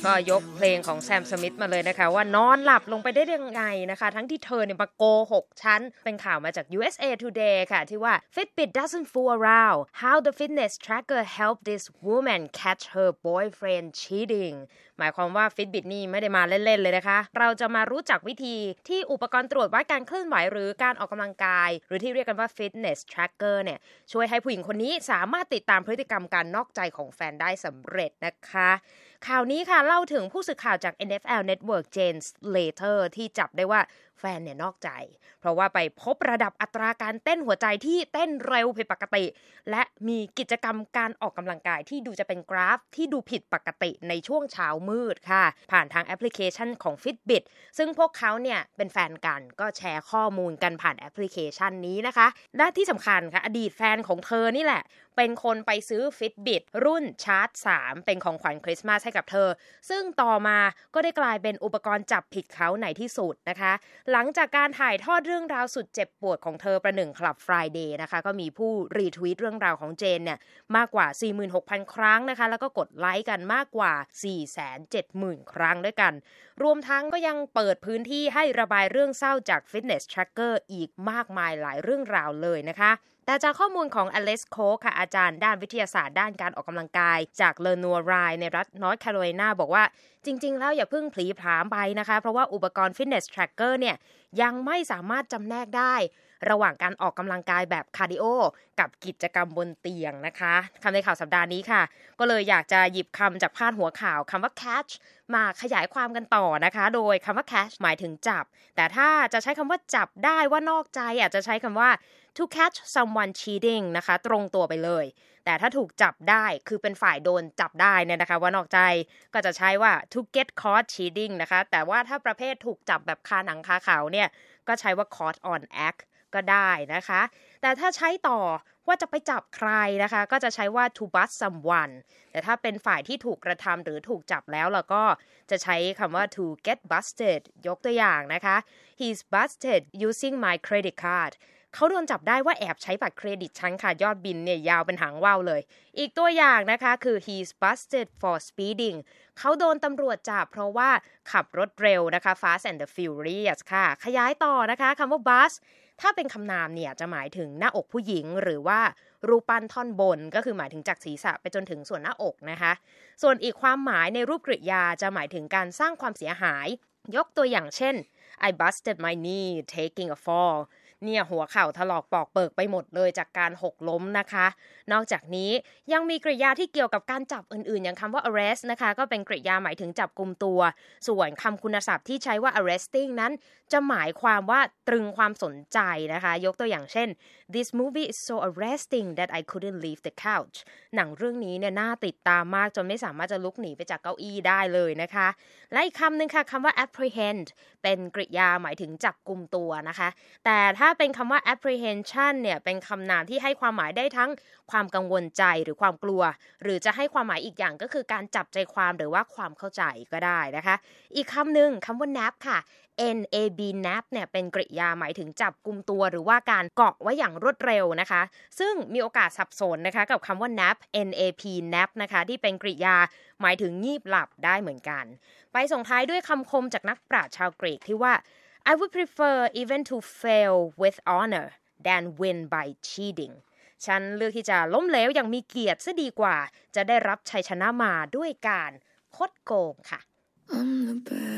ก็ยกเพลงของแซมสมิธมาเลยนะคะว่านอนหลับลงไปได้ยังไงนะคะทั้งที่เธอเนี่ยมาโกหกฉันเป็นข่าวมาจาก USA Today ค่ะที่ว่า Fitbit doesn't fool around how the fitness tracker helped this woman catch her boyfriend cheating หมายความว่า Fitbit นี่ไม่ได้มาเล่นๆเลยนะคะเราจะมารู้จักวิธีที่อุปกรณ์ตรวจวัดการเคลื่อนไหวหรือการออกกำลังกายหรือที่เรียกกันว่า fitness tracker เนี่ยช่วยให้ผู้หญิงคนนี้สามารถติดตามพฤติกรรมการนอกใจของแฟนได้สำเร็จนะคะข่าวนี้ค่ะเล่าถึงผู้สื่อข่าวจาก NFL Network Jen Slater ที่จับได้ว่าแฟนเนี่ยนอกใจเพราะว่าไปพบระดับอัตราการเต้นหัวใจที่เต้นเร็วผิดปกติและมีกิจกรรมการออกกำลังกายที่ดูจะเป็นกราฟที่ดูผิดปกติในช่วงเช้ามืดค่ะผ่านทางแอปพลิเคชันของ Fitbit ซึ่งพวกเขาเนี่ยเป็นแฟนกันก็แชร์ข้อมูลกันผ่านแอปพลิเคชันนี้นะคะและที่สำคัญค่ะอดีตแฟนของเธอนี่แหละเป็นคนไปซื้อ Fitbit รุ่น Charge 3 เป็นของขวัญคริสต์มาสให้กับเธอซึ่งต่อมาก็ได้กลายเป็นอุปกรณ์จับผิดเขาในที่สุดนะคะหลังจากการถ่ายทอดเรื่องราวสุดเจ็บปวดของเธอประหนึ่ง Club Friday นะคะก็มีผู้รีทวีตเรื่องราวของเจนเนี่ยมากกว่า 46,000 ครั้งนะคะแล้วก็กดไลค์กันมากกว่า 470,000 ครั้งด้วยกันรวมทั้งก็ยังเปิดพื้นที่ให้ระบายเรื่องเศร้าจาก Fitness Tracker อีกมากมายหลายเรื่องราวเลยนะคะแต่จากข้อมูลของอเล็กซ์โคคค่ะอาจารย์ด้านวิทยาศาสตร์ด้านการออกกำลังกายจากเลอนัวไรในรัฐนอร์ทแคโรไลนาบอกว่าจริงๆแล้วอย่าเพิ่งผลีผลามไปนะคะเพราะว่าอุปกรณ์ Fitness Tracker เนี่ยยังไม่สามารถจำแนกได้ระหว่างการออกกำลังกายแบบคาร์ดิโอกับกิจกรรมบนเตียงนะคะคำในข่าวสัปดาห์นี้ค่ะก็เลยอยากจะหยิบคำจากพาดหัวข่าวคำว่า catch มาขยายความกันต่อนะคะโดยคำว่า catch หมายถึงจับแต่ถ้าจะใช้คำว่าจับได้ว่านอกใจอาจจะใช้คำว่า to catch someone cheating นะคะตรงตัวไปเลยแต่ถ้าถูกจับได้คือเป็นฝ่ายโดนจับได้เนี่ยนะคะว่านอกใจก็จะใช้ว่า to get caught cheating นะคะแต่ว่าถ้าประเภทถูกจับแบบคาหนังคาเขาเนี่ยก็ใช้ว่า caught on act ก็ได้นะคะแต่ถ้าใช้ต่อว่าจะไปจับใครนะคะก็จะใช้ว่า to bust someone แต่ถ้าเป็นฝ่ายที่ถูกกระทำหรือถูกจับแล้วก็จะใช้คำว่า to get busted ยกตัวอย่างนะคะ he's busted using my credit cardเขาโดนจับได้ว่าแอบใช้บัตรเครดิตฉันค่ะยอดบินเนี่ยยาวเป็นหางว่าวเลยอีกตัวอย่างนะคะคือ he's busted for speeding เขาโดนตำรวจจับเพราะว่าขับรถเร็วนะคะ Fast and the Furious ค่ะขยายต่อนะคะคำว่า bust ถ้าเป็นคำนามเนี่ยจะหมายถึงหน้าอกผู้หญิงหรือว่ารูปปั้นท่อนบนก็คือหมายถึงจากศีรษะไปจนถึงส่วนหน้าอกนะคะส่วนอีกความหมายในรูปกริยาจะหมายถึงการสร้างความเสียหายยกตัวอย่างเช่น I busted my knee taking a fallเนี่ยหัวเข่าถลอกปอกเปิกไปหมดเลยจากการหกล้มนะคะนอกจากนี้ยังมีกริยาที่เกี่ยวกับการจับอื่นๆอย่างคำว่า arrest นะคะก็เป็นกริยาหมายถึงจับกุมตัวส่วนคำคุณศัพท์ที่ใช้ว่า arresting นั้นจะหมายความว่าตรึงความสนใจนะคะยกตัวอย่างเช่น This movie is so arresting that I couldn't leave the couch หนังเรื่องนี้เนี่ยน่าติดตามมากจนไม่สามารถจะลุกหนีไปจากเก้าอี้ได้เลยนะคะและอีกคำหนึ่งค่ะคำว่า apprehend เป็นกริยาหมายถึงจับกุมตัวนะคะแต่ถ้าเป็นคำว่า apprehension เนี่ยเป็นคำนามที่ให้ความหมายได้ทั้งความกังวลใจหรือความกลัวหรือจะให้ความหมายอีกอย่างก็คือการจับใจความหรือว่าความเข้าใจก็ได้นะคะอีกคำหนึ่งคำว่า nap ค่ะ NAB nap เนี่ยเป็นกริยาหมายถึงจับกุมตัวหรือว่าการเกาะไว้อย่างรวดเร็วนะคะซึ่งมีโอกาสสับสนนะคะกับคำว่า nap NAP nap นะคะที่เป็นกริยาหมายถึงงีบหลับได้เหมือนกันไปส่งท้ายด้วยคำคมจากนักปราชญ์ชาวกรีกที่ว่าI would prefer even to fail with honor than win by cheating ฉันเลือกที่จะล้มเหลวอย่างมีเกียรติซะดีกว่าจะได้รับชัยชนะมาด้วยการคดโกงค่ะ I'm the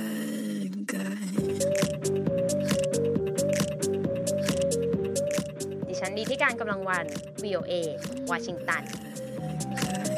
bad guy ดิฉันดีที่การกำลังวัน VOA วอชิงตัน